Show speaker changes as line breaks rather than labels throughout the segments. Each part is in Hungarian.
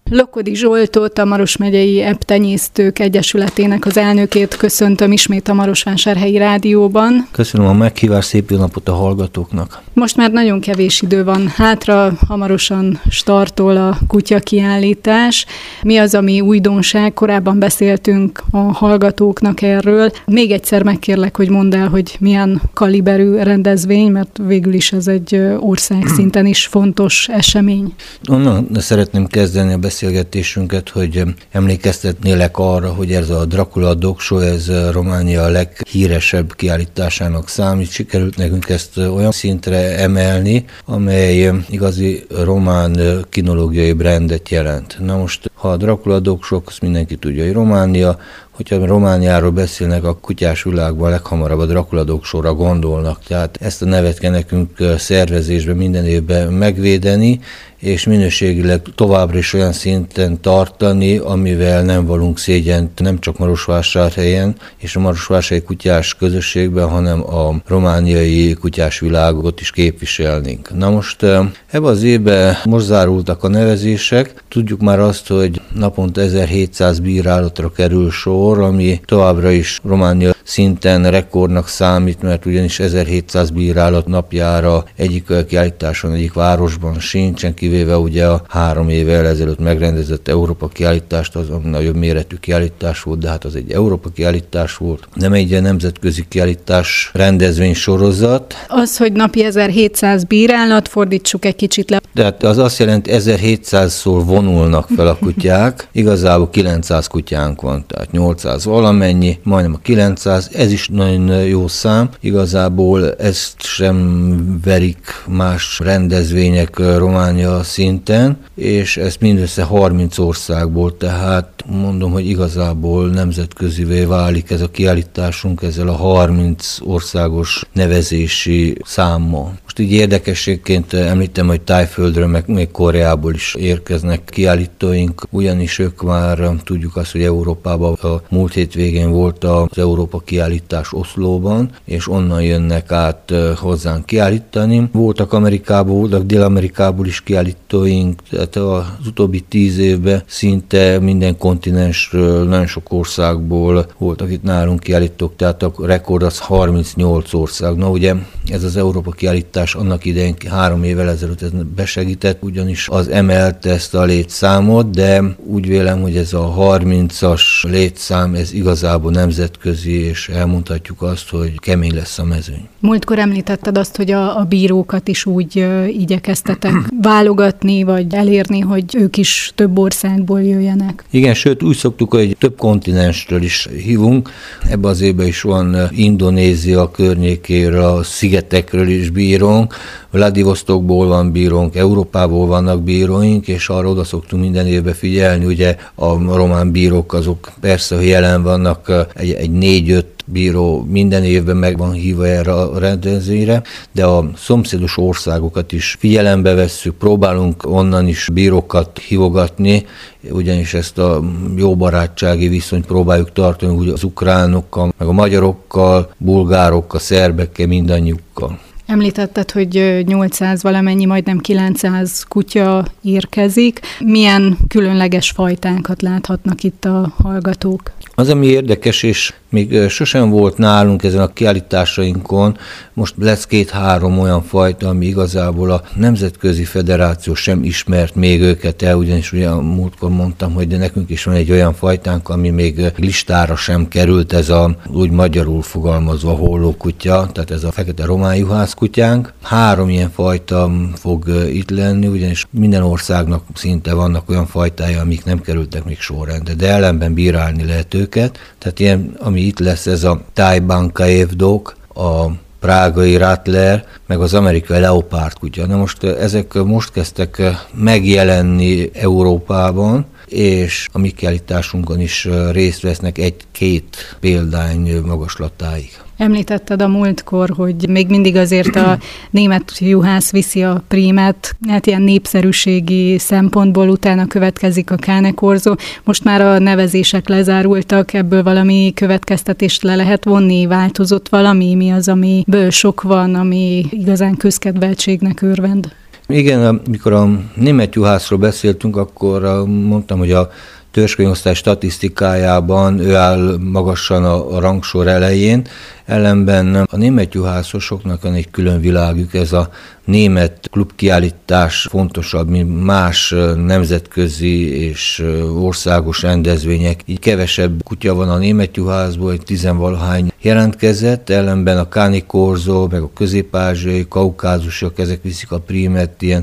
Lokodi Zsoltot, a Maros megyei ebbtenyésztők egyesületének az elnökét köszöntöm ismét a Marosvásárhelyi Rádióban.
Köszönöm a meghívást, szép jó napot a hallgatóknak.
Most már nagyon kevés idő van hátra, hamarosan startol a kutyakiállítás. Mi az, ami újdonság? Korábban beszéltünk a hallgatóknak erről. Még egyszer megkérlek, hogy mondd el, hogy milyen kaliberű rendezvény, mert végül is ez egy országszinten is fontos esemény.
Onnan szeretném kezdeni a beszélgetésünket, hogy emlékeztetnélek arra, hogy ez a Dracula Dog Show, ez Románia leghíresebb kiállításának számít. Sikerült nekünk ezt olyan szintre emelni, amely igazi román kinológiai brandet jelent. Na most, ha a Dracula Dog Show, azt mindenki tudja, hogy Románia, hogyha Romániáról beszélnek, a kutyás világban leghamarabb a Dracula Dog Show-ra gondolnak. Tehát ezt a nevet kell nekünk szervezésben minden évben megvédeni, és minőségileg továbbra is olyan szinten tartani, amivel nem valunk szégyent nem csak Marosvásárhelyen és a marosvásárhelyi kutyás közösségben, hanem a romániai kutyás világot is képviselnénk. Na most ebben az évben most zárultak a nevezések. Tudjuk már azt, hogy naponta 1700 bírálatra kerül sor, ami továbbra is Románia szinten rekordnak számít, mert ugyanis 1700 bírálat napjára egyik kiállításon, egyik városban sincsen, kivéve ugye a 3 évvel ezelőtt megrendezett Európa kiállítást, az a nagyobb méretű kiállítás volt, de hát az egy Európa kiállítás volt, nem egy nemzetközi kiállítás rendezvény sorozat.
Az, hogy napi 1700 bírálat, fordítsuk egy kicsit le.
Tehát az azt jelenti, 1700-szor vonulnak fel a kutyák, igazából 900 kutyánk van, tehát 800 valamennyi, majdnem a 900, ez is nagyon jó szám, igazából ezt sem verik más rendezvények Románia szinten, és ez mindössze 30 országból, tehát mondom, hogy igazából nemzetközivé válik ez a kiállításunk ezzel a 30 országos nevezési számmal. Most így érdekességként említem, hogy Tájföldről, meg még Koreából is érkeznek kiállítóink, ugyanis ők már tudjuk azt, hogy Európában a múlt hétvégén volt az Európa kiállítás Oszlóban, és onnan jönnek át hozzánk kiállítani. Voltak Amerikából, voltak Dél-Amerikából is kiállítóink, tehát az utóbbi 10 évben szinte minden kontinensről, nagyon sok országból voltak itt nálunk kiállítók, tehát a rekord az 38 ország. Na ugye ez az Európa kiállítás annak idején 3 évvel ezelőtt besegített, ugyanis az emelte ezt a létszámot, de úgy vélem, hogy ez a 30-as létszám, ez igazából nemzetközi, és elmondhatjuk azt, hogy kemény lesz a mezőny.
Múltkor említetted azt, hogy a bírókat is úgy igyekeztetek válogatni, vagy elérni, hogy ők is több országból jöjjenek.
Igen, sőt úgy szoktuk, hogy több kontinensről is hívunk. Ebben az évben is van Indonézia környékéről, a szigetekről is bírónk, Vladivostokból van bírónk, Európából vannak bíróink, és arra oda szoktunk minden évben figyelni. Ugye a román bírók azok persze, hogy jelen vannak, egy 4-5 bíró minden évben meg van hívva erre a rendezvényre, de a szomszédos országokat is figyelembe vesszük, próbálunk onnan is bírókat hívogatni, ugyanis ezt a jó barátsági viszonyt próbáljuk tartani úgy az ukránokkal, meg a magyarokkal, bulgárokkal, szerbekkel, mindannyiukkal.
Említetted, hogy 800 valamennyi, majdnem 900 kutya érkezik. Milyen különleges fajtánkat láthatnak itt a hallgatók?
Az, ami érdekes, és még sosem volt nálunk ezen a kiállításainkon, most lesz 2-3 olyan fajta, ami igazából a Nemzetközi Federáció sem ismert még őket el, ugyanis ugye múltkor mondtam, hogy de nekünk is van egy olyan fajtánk, ami még listára sem került, ez a úgy magyarul fogalmazva hollókutya, tehát ez a fekete román juhászkutyánk. 3 ilyen fajta fog itt lenni, ugyanis minden országnak szinte vannak olyan fajtája, amik nem kerültek még sorrendbe, de ellenben bírálni lehet őket. Tehát ilyen, ami itt lesz, ez a Thai Bankaev Dog, a prágai Rattler, meg az amerikai leopárd kutya. Na most ezek most kezdtek megjelenni Európában, és a mi kiállításunkon is részt vesznek 1-2 példány magaslatáig.
Említetted a múltkor, hogy még mindig azért a német juhász viszi a prímet, hát ilyen népszerűségi szempontból utána következik a Cane Corso. Most már a nevezések lezárultak, ebből valami következtetést le lehet vonni, változott valami, mi az, amiből sok van, ami igazán közkedveltségnek örvend?
Igen, amikor a német juhászról beszéltünk, akkor mondtam, hogy a törzskönyvosztály statisztikájában ő áll magasan a rangsor elején, ellenben a német juhászosoknak van egy külön világük, ez a német klubkiállítás fontosabb, mint más nemzetközi és országos rendezvények. Így kevesebb kutya van a német juhászból, egy 10-valahány jelentkezett, ellenben a Káni Korzó, meg a közép-ázsiai, kaukázusiak, ezek viszik a prímet, ilyen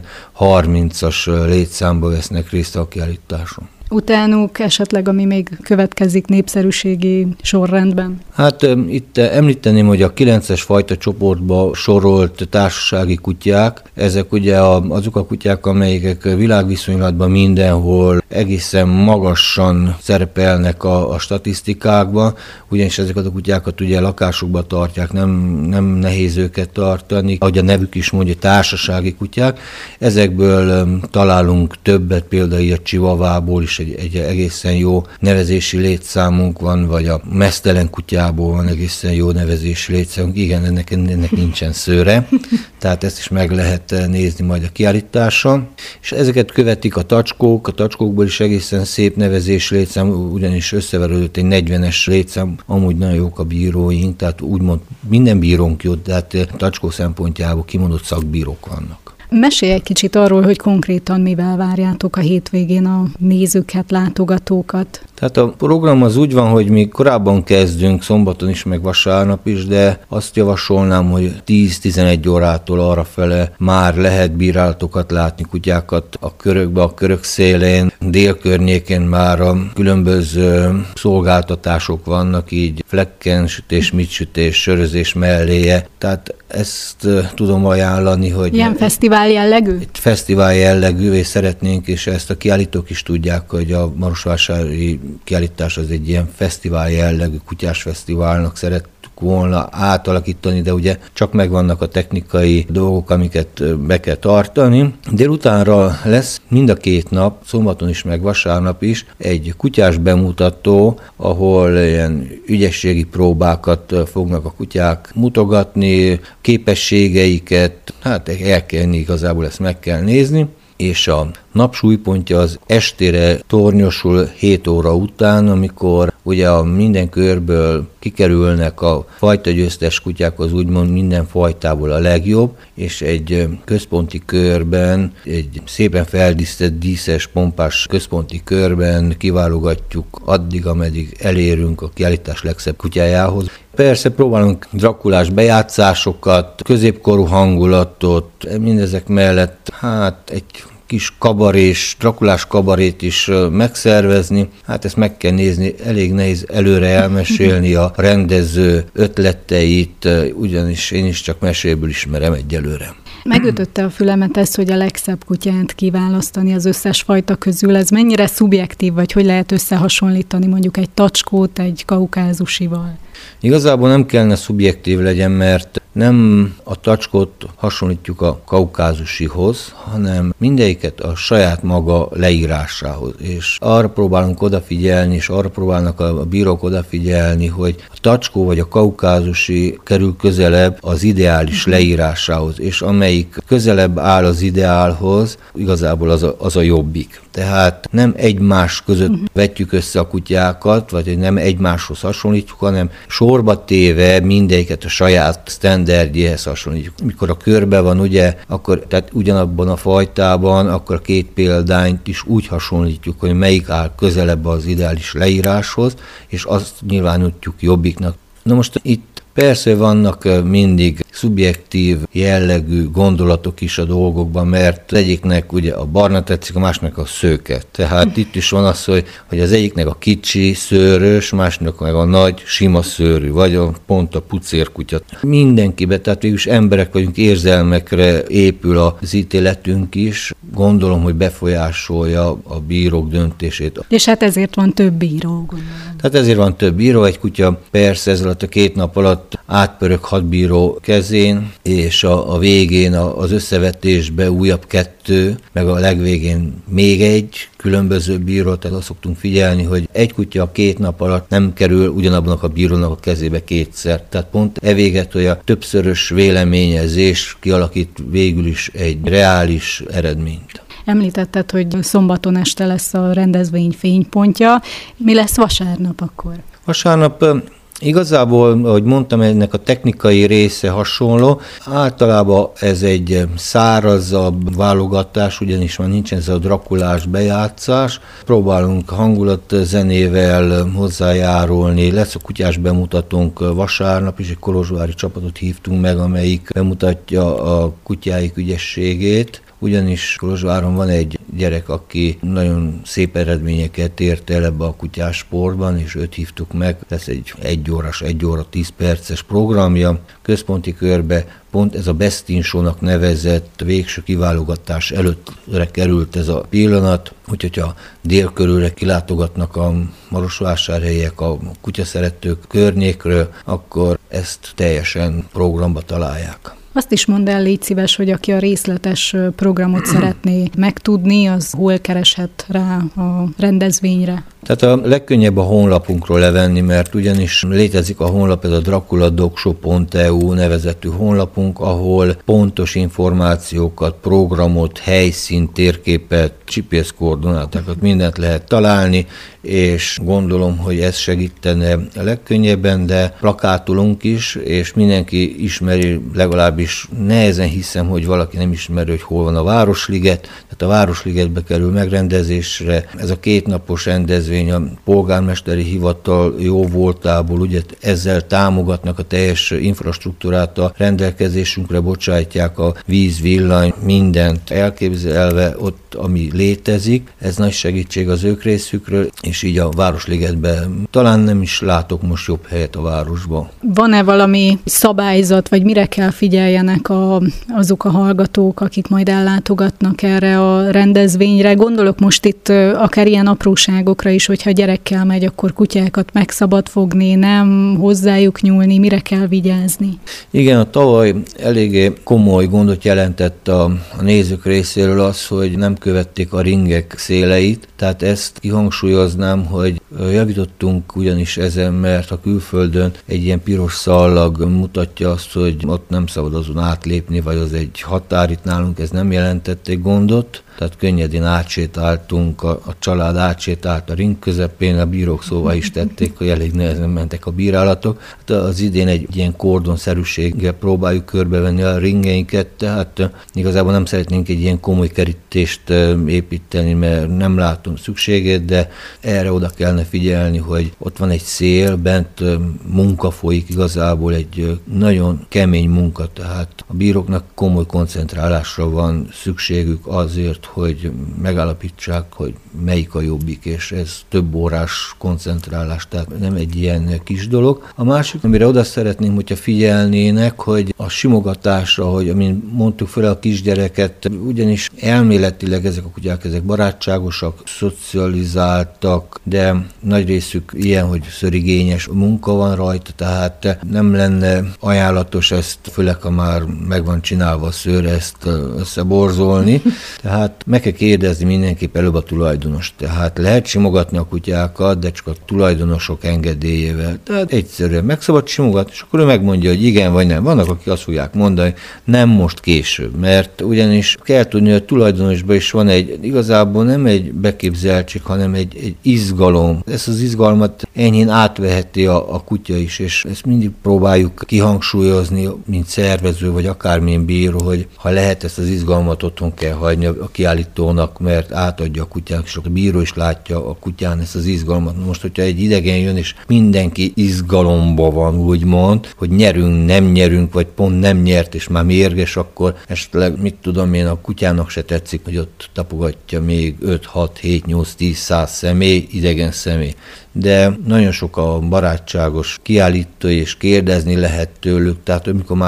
30-as létszámba vesznek részt a kiállításon.
Utánuk esetleg, ami még következik népszerűségi sorrendben?
Hát itt említeném, hogy a 9-es fajta csoportba sorolt társasági kutyák, ezek ugye azok a kutyák, amelyek világviszonylatban mindenhol egészen magasan szerepelnek a statisztikákban, ugyanis ezeket a kutyákat ugye lakásokba tartják, nem nehéz őket tartani, ahogy a nevük is mondja, társasági kutyák. Ezekből találunk többet, például a Chihuahuából is egy egészen jó nevezési létszámunk van, vagy a meztelen kutyából van egészen jó nevezési létszámunk. Igen, ennek nincsen szőre, tehát ezt is meg lehet nézni majd a kiállításon. És ezeket követik a tacskókból is egészen szép nevezési létszám, ugyanis összeverődött egy 40-es létszám, amúgy nagyon jók a bíróink, tehát úgymond minden bírónk jó, tehát tacskó szempontjából kimondott szakbírók vannak.
Mesélj egy kicsit arról, hogy konkrétan mivel várjátok a hétvégén a nézőket, látogatókat.
Tehát a program az úgy van, hogy mi korábban kezdünk, szombaton is, meg vasárnap is, de azt javasolnám, hogy 10-11 órától arrafele már lehet bírálatokat látni, kutyákat a körökbe, a körök szélén, délkörnyékén már a különböző szolgáltatások vannak, így flekkensütés, mitsütés, sörözés melléje. Tehát ezt tudom ajánlani, hogy...
Ilyen fesztivál jellegű?
Egy fesztivál jellegű, és szeretnénk, és ezt a kiállítók is tudják, hogy a marosvásári kiállítás az egy ilyen fesztivál jellegű, kutyás fesztiválnak szerettük volna átalakítani, de ugye csak megvannak a technikai dolgok, amiket be kell tartani. Délutánra lesz mind a két nap, szombaton is, meg vasárnap is, egy kutyás bemutató, ahol ilyen ügyességi próbákat fognak a kutyák mutogatni, képességeiket, hát el kell igazából ezt meg kell nézni, és a nap súlypontja az estére tornyosul 7 óra után, amikor ugye a minden körből kikerülnek a fajtagyőztes kutyák, az úgymond minden fajtából a legjobb, és egy központi körben, egy szépen feldíszített, díszes, pompás központi körben kiválogatjuk addig, ameddig elérünk a kiállítás legszebb kutyájához. Persze próbálunk drakulás bejátszásokat, középkorú hangulatot, mindezek mellett hát egy kis kabarés, drakulás kabarét is megszervezni. Hát ezt meg kell nézni, elég nehéz előre elmesélni a rendező ötleteit, ugyanis én is csak mesélből ismerem egyelőre.
Megütötte a fülemet ez, hogy a legszebb kutyát kiválasztani az összes fajta közül. Ez mennyire szubjektív, vagy hogy lehet összehasonlítani mondjuk egy tacskót egy kaukázusival?
Igazából nem kellene szubjektív legyen, mert nem a tacskót hasonlítjuk a kaukázusihoz, hanem mindegyiket a saját maga leírásához. És arra próbálunk odafigyelni, és arra próbálnak a bírók odafigyelni, hogy a tacskó vagy a kaukázusi kerül közelebb az ideális leírásához, és amelyik közelebb áll az ideálhoz, igazából az a jobbik. Tehát nem egymás között vetjük össze a kutyákat, vagy nem egymáshoz hasonlítjuk, hanem sorba téve mindegyiket a saját sztenderdjéhez hasonlítjuk. Mikor a körbe van, ugye, akkor tehát ugyanabban a fajtában, akkor a két példányt is úgy hasonlítjuk, hogy melyik áll közelebb az ideális leíráshoz, és azt nyilvánítjuk jobbiknak. Na most itt persze vannak mindig szubjektív jellegű gondolatok is a dolgokban, mert egyiknek ugye a barna tetszik, a másnak a szőke. Tehát itt is van az, hogy az egyiknek a kicsi, szőrös, másnak meg a nagy, sima szőrű, vagy pont a pucérkutya. Mindenkibe, tehát végülis emberek vagyunk, érzelmekre épül az ítéletünk is. Gondolom, hogy befolyásolja a bírók döntését.
És hát ezért van több bíró, gondolom.
Tehát ezért van több bíró, egy kutya persze ez alatt a 2 nap alatt alatt átpörög 6 bíró kezén, és a végén az összevetésbe újabb 2, meg a legvégén még egy különböző bíró, tehát azt szoktunk figyelni, hogy egy kutya 2 nap alatt nem kerül ugyanabban a bírónak a kezébe 2-szer. Tehát pont evéget, hogy a többszörös véleményezés kialakít végül is egy reális eredményt.
Említetted, hogy szombaton este lesz a rendezvény fénypontja. Mi lesz vasárnap akkor?
Vasárnap igazából, ahogy mondtam, ennek a technikai része hasonló. Általában ez egy szárazabb válogatás, ugyanis már nincsen ez a drakulás bejátszás. Próbálunk hangulatzenével hozzájárulni. Lesz a kutyás bemutatónk vasárnap is, egy kolozsvári csapatot hívtunk meg, amelyik bemutatja a kutyáik ügyességét. Ugyanis Kolozsváron van egy gyerek, aki nagyon szép eredményeket ért el ebbe a kutyás sportban, és őt hívtuk meg. Lesz egy 1 óra 10 perces programja. Központi körbe pont ez a Best in Show-nak nevezett végső kiválogatás előttre került ez a pillanat, úgyhogy ha délkörülre kilátogatnak a marosvásárhelyek, a kutyaszeretők környékről, akkor ezt teljesen programba találják.
Azt is mondd el, légy szíves, hogy aki a részletes programot szeretné megtudni, az hol kereshet rá a rendezvényre?
Tehát a legkönnyebb a honlapunkról levenni, mert ugyanis létezik a honlap, ez a draculadogshow.eu nevezetű honlapunk, ahol pontos információkat, programot, helyszínt, térképet, GPS koordinátákat, mindent lehet találni, és gondolom, hogy ez segítene a legkönnyebben, de plakátolunk is, és mindenki ismeri, legalábbis nehezen hiszem, hogy valaki nem ismeri, hogy hol van a Városliget. Tehát a Városligetbe kerül megrendezésre. Ez a 2 napos rendezvény a polgármesteri hivatal jó voltából, ugye ezzel támogatnak a teljes infrastruktúrát, a rendelkezésünkre bocsátják a víz, villany, mindent elképzelve ott, ami létezik. Ez nagy segítség az ők részükről, és így a Városligetben talán nem is látok most jobb helyet a városban.
Van-e valami szabályzat, vagy mire kell figyeljenek azok a hallgatók, akik majd ellátogatnak erre a rendezvényre? Gondolok most itt akár ilyen apróságokra is, hogyha gyerekkel megy, akkor kutyákat meg szabad fogni, nem hozzájuk nyúlni, mire kell vigyázni?
Igen, a tavaly eléggé komoly gondot jelentett a nézők részéről az, hogy nem követték a ringek széleit, tehát ezt kihangsúlyoznám, hogy javítottunk ugyanis ezen, mert a külföldön egy ilyen piros szallag mutatja azt, hogy ott nem szabad azon átlépni, vagy az egy határ, itt nálunk ez nem jelentett egy gondot, tehát könnyedén átsétáltunk, a család átsétált a ring közepén, a bírók szóvá is tették, hogy elég nehezen mentek a bírálatok. Hát az idén egy ilyen kordonszerűséggel próbáljuk körbevenni a ringeinket, tehát igazából nem szeretnénk egy ilyen komoly kerítést építeni, mert nem látom szükségét, de erre oda kellene figyelni, hogy ott van egy szél, bent munka folyik, igazából egy nagyon kemény munka, tehát a bíróknak komoly koncentrálásra van szükségük azért, hogy megállapítsák, hogy melyik a jobbik, és ez több órás koncentrálás, tehát nem egy ilyen kis dolog. A másik, amire oda szeretném, hogyha figyelnének, hogy a simogatásra, hogy amint mondtuk fel a kisgyereket, ugyanis elméletileg ezek a kutyák, ezek barátságosak, szocializáltak, de nagy részük ilyen, hogy szörigényes munka van rajta, tehát nem lenne ajánlatos ezt, főleg ha már meg van csinálva a szőr, ezt összeborzolni. Tehát meg kell kérdezni mindenképp előbb a tulajdonost. Tehát lehet simogatni a kutyákat, de csak a tulajdonosok engedélyével. Tehát egyszerűen meg szabad simogatni, és akkor ő megmondja, hogy igen vagy nem. Vannak, akik azt fogják mondani, nem most, később. Mert ugyanis kell tudni, hogy a tulajdonosban is van igazából nem egy beképzeltség, hanem egy izgalom. Ezt az izgalmat enyhén átveheti a kutya is, és ezt mindig próbáljuk kihangsúlyozni, mint szervező, vagy akármilyen bíró, hogy ha lehet, ezt az izgalmat otthon kell hagyni a kiállítónak, mert átadja a kutyának, és a bíró is látja a kutyán ezt az izgalmat. Most, hogyha egy idegen jön, és mindenki izgalomba van, úgymond, hogy nyerünk, nem nyerünk, vagy pont nem nyert, és már mérges, akkor esetleg, mit tudom én, a kutyának se tetszik, hogy ott tapogatja még 5, 6, 7, 8, 10, 100 személy, idegen személy. De nagyon sok a barátságos kiállító, és kérdezni lehet tőlük, tehát amikor már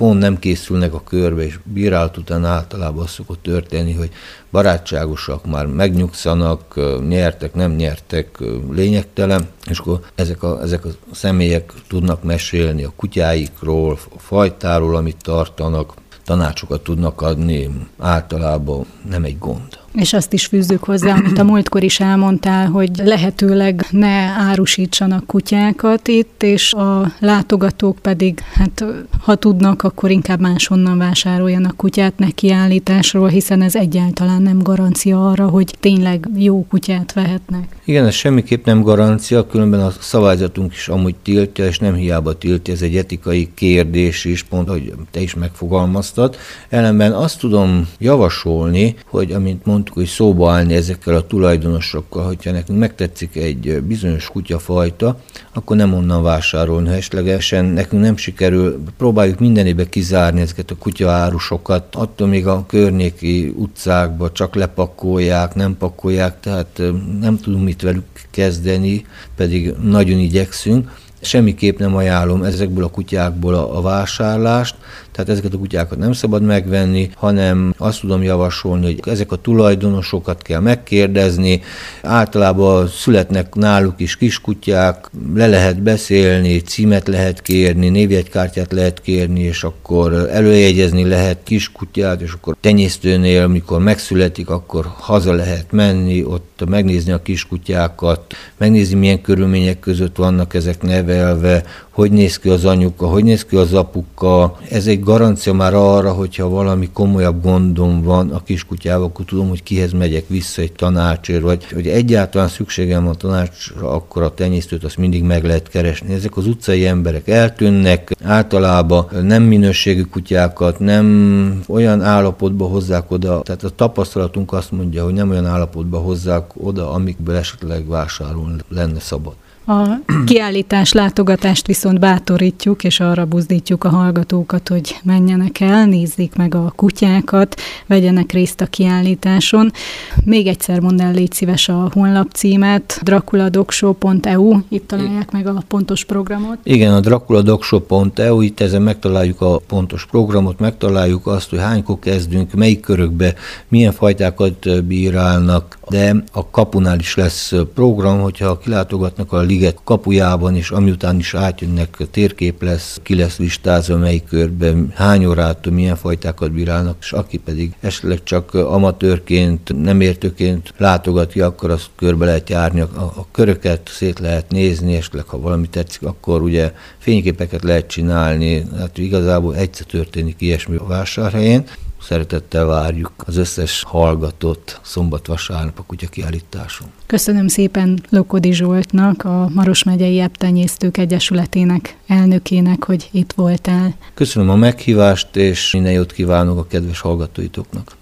pont nem készülnek a körbe, és bírálat után általában az szokott történni, hogy barátságosak, már megnyugszanak, nyertek, nem nyertek, lényegtelen, és akkor ezek a személyek tudnak mesélni a kutyáikról, a fajtáról, amit tartanak, tanácsokat tudnak adni, általában nem egy gond.
És azt is fűzzük hozzá, amit a múltkor is elmondtál, hogy lehetőleg ne árusítsanak kutyákat itt, és a látogatók pedig, hát ha tudnak, akkor inkább máshonnan vásároljanak kutyát, ne kiállításról, hiszen ez egyáltalán nem garancia arra, hogy tényleg jó kutyát vehetnek.
Igen, ez semmiképp nem garancia, különben a szabályzatunk is amúgy tiltja, és nem hiába tiltja, ez egy etikai kérdés is, pont, hogy te is megfogalmaztad. Ellenben azt tudom javasolni, hogy amint mondtuk, hogy szóba állni ezekkel a tulajdonosokkal, hogyha nekünk megtetszik egy bizonyos kutyafajta, akkor nem onnan vásárolni, ha esetlegesen nekünk nem sikerül, próbáljuk mindenébe kizárni ezeket a kutyaárusokat, attól még a környéki utcákba csak lepakolják, nem pakolják, tehát nem tudunk mit velük kezdeni, pedig nagyon igyekszünk. Semmiképp nem ajánlom ezekből a kutyákból a vásárlást, tehát ezeket a kutyákat nem szabad megvenni, hanem azt tudom javasolni, hogy ezek a tulajdonosokat kell megkérdezni, általában születnek náluk is kiskutyák, le lehet beszélni, címet lehet kérni, névjegykártyát lehet kérni, és akkor előjegyezni lehet kiskutyát, és akkor tenyésztőnél, mikor megszületik, akkor haza lehet menni, ott megnézni a kiskutyákat, megnézni, milyen körülmények között vannak ezek nevelve, hogy néz ki az anyuka, hogy néz ki az apuka. Ez egy garancia már arra, hogyha valami komolyabb gondom van a kiskutyával, akkor tudom, hogy kihez megyek vissza egy tanácsért, vagy hogy egyáltalán szükségem van tanácsra, akkor a tenyésztőt azt mindig meg lehet keresni. Ezek az utcai emberek eltűnnek, általában nem minőségű kutyákat, nem olyan állapotba hozzák oda, tehát a tapasztalatunk azt mondja, hogy nem olyan állapotba hozzák oda, amikből esetleg vásárolni lenne szabad.
A kiállítás látogatást viszont bátorítjuk, és arra buzdítjuk a hallgatókat, hogy menjenek el, nézzék meg a kutyákat, vegyenek részt a kiállításon. Még egyszer mondd el, légy szíves a honlapcímet, draculadogshop.eu, itt találják meg a pontos programot.
Igen, a draculadogshop.eu, itt ezen megtaláljuk a pontos programot, megtaláljuk azt, hogy hánykor kezdünk, melyik körökbe, milyen fajtákat bírálnak, de a kapunál is lesz program, hogyha kilátogatnak a liget kapujában, és amiután is átjönnek, térkép lesz, ki lesz listázva, melyik körben, hány órától, milyen fajtákat bírálnak, és aki pedig esetleg csak amatőrként, nem értőként látogatja, akkor azt körbe lehet járni, a köröket szét lehet nézni, esetleg ha valami tetszik, akkor ugye fényképeket lehet csinálni, hát igazából egyszer történik ilyesmi a vásárhelyén. Szeretettel várjuk az összes hallgatót szombat-vasárnap a kutyakiállításon.
Köszönöm szépen Lokodi Zsoltnak, a Maros megyei Ebbtenyésztők Egyesületének elnökének, hogy itt voltál.
Köszönöm a meghívást, és minden jót kívánok a kedves hallgatóitoknak.